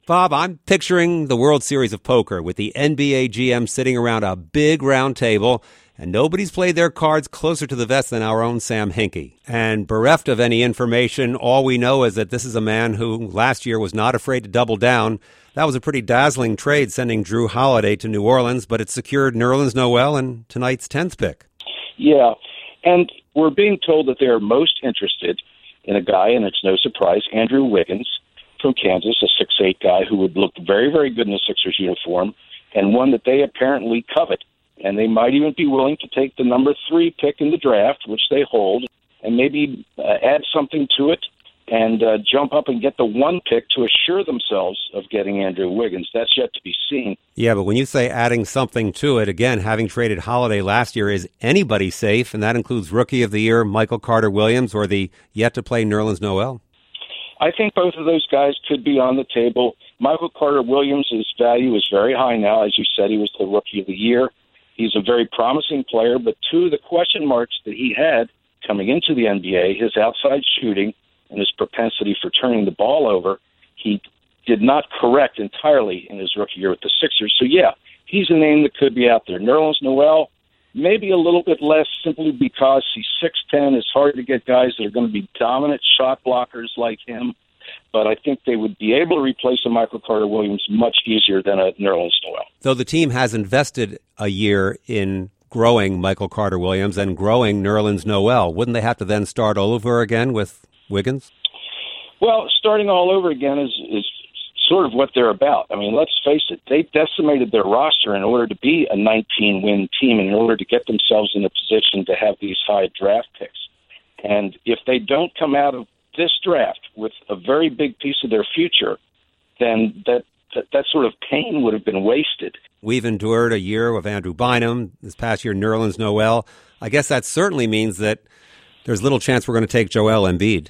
Bob, I'm picturing the World Series of Poker with the NBA GM sitting around a big round table, and nobody's played their cards closer to the vest than our own Sam Hinkie. And bereft of any information, all we know is that this is a man who last year was not afraid to double down. That was a pretty dazzling trade, sending Drew Holiday to New Orleans, but it secured Nerlens Noel and tonight's 10th pick. Yeah, and we're being told that they're most interested in a guy, and it's no surprise, Andrew Wiggins from Kansas, a 6'8" guy who would look very, very good in a Sixers uniform, and one that they apparently covet. And they might even be willing to take the number 3 pick in the draft, which they hold, and maybe add something to it and jump up and get the 1 pick to assure themselves of getting Andrew Wiggins. That's yet to be seen. Yeah, but when you say adding something to it, again, having traded Holiday last year, is anybody safe? And that includes Rookie of the Year Michael Carter-Williams or the yet-to-play Nerlens Noel? I think both of those guys could be on the table. Michael Carter-Williams' value is very high now. As you said, he was the Rookie of the Year. He's a very promising player, but two of the question marks that he had coming into the NBA, his outside shooting and his propensity for turning the ball over, he did not correct entirely in his rookie year with the Sixers. So, yeah, he's a name that could be out there. Nerlens Noel, maybe a little bit less simply because he's 6'10". It's hard to get guys that are going to be dominant shot blockers like him. But I think they would be able to replace a Michael Carter-Williams much easier than a Nerlens Noel. Though the team has invested a year in growing Michael Carter-Williams and growing Nerlens Noel, wouldn't they have to then start all over again with Wiggins? Well, starting all over again is sort of what they're about. I mean, let's face it, they decimated their roster in order to be a 19-win team and in order to get themselves in a position to have these high draft picks. And if they don't come out of this draft with a very big piece of their future, then that sort of pain would have been wasted. We've endured a year of Andrew Bynum, this past year Nerlens Noel. I guess that certainly means that there's little chance we're going to take Joel Embiid.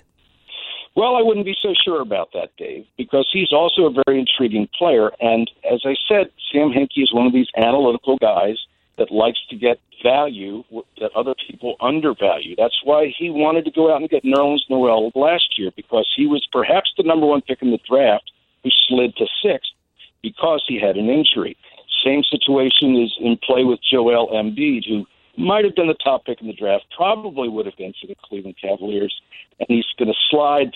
Well, I wouldn't be so sure about that, Dave, because he's also a very intriguing player. And as I said, Sam Hinkie is one of these analytical guys that likes to get value that other people undervalue. That's why he wanted to go out and get Nerlens Noel last year, because he was perhaps the number 1 pick in the draft who slid to 6th because he had an injury. Same situation is in play with Joel Embiid, who might have been the top pick in the draft, probably would have been for the Cleveland Cavaliers, and he's going to slide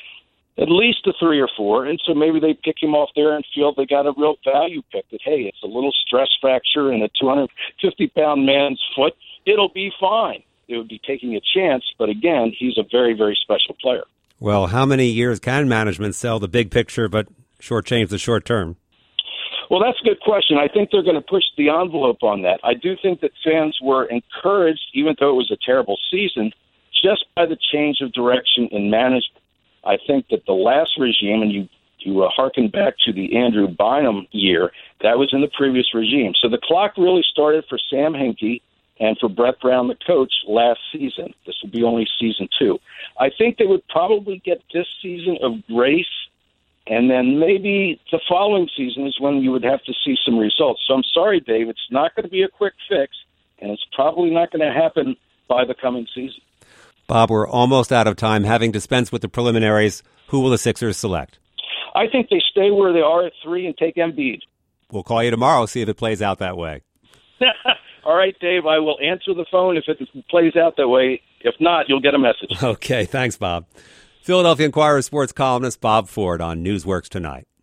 at least to 3 or 4, and so maybe they pick him off there and feel they got a real value pick that, hey, it's a little stress fracture in a 250-pound man's foot. It'll be fine. It would be taking a chance, but again, he's a very, very special player. Well, how many years can management sell the big picture but shortchange the short term? Well, that's a good question. I think they're going to push the envelope on that. I do think that fans were encouraged, even though it was a terrible season, just by the change of direction in management. I think that the last regime, and you hearken back to the Andrew Bynum year, that was in the previous regime. So the clock really started for Sam Hinkie and for Brett Brown, the coach, last season. This will be only season 2. I think they would probably get this season of grace, and then maybe the following season is when you would have to see some results. So I'm sorry, Dave, it's not going to be a quick fix, and it's probably not going to happen by the coming season. Bob, we're almost out of time. Having dispensed with the preliminaries, who will the Sixers select? I think they stay where they are at 3 and take Embiid. We'll call you tomorrow, see if it plays out that way. All right, Dave, I will answer the phone if it plays out that way. If not, you'll get a message. Okay, thanks, Bob. Philadelphia Inquirer sports columnist Bob Ford on Newsworks Tonight.